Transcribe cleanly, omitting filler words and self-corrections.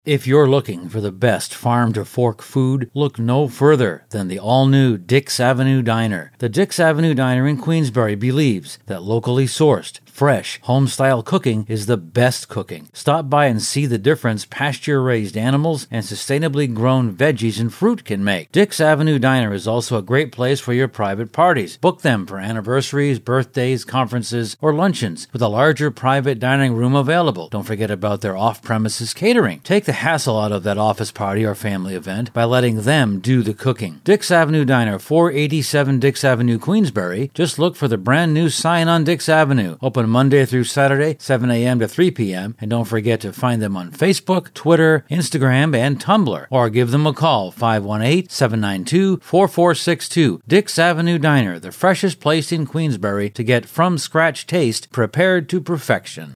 If you're looking for the best farm-to-fork food, look no further than the all-new Dix Avenue Diner. The Dix Avenue Diner in Queensbury believes that locally sourced, fresh, home-style cooking is the best cooking. Stop by and see the difference pasture-raised animals and sustainably grown veggies and fruit can make. Dix Avenue Diner is also a great place for your private parties. Book them for anniversaries, birthdays, conferences, or luncheons with a larger private dining room available. Don't forget about their off-premises catering. Take the hassle out of that office party or family event by letting them do the cooking. Dix Avenue Diner, 487 Dix Avenue, Queensbury. Just look for the brand new sign on Dix Avenue. Open Monday through Saturday, 7 a.m. to 3 p.m. And don't forget to find them on Facebook, Twitter, Instagram, and Tumblr. Or give them a call, 518-792-4462. Dix Avenue Diner, the freshest place in Queensbury to get from-scratch taste prepared to perfection.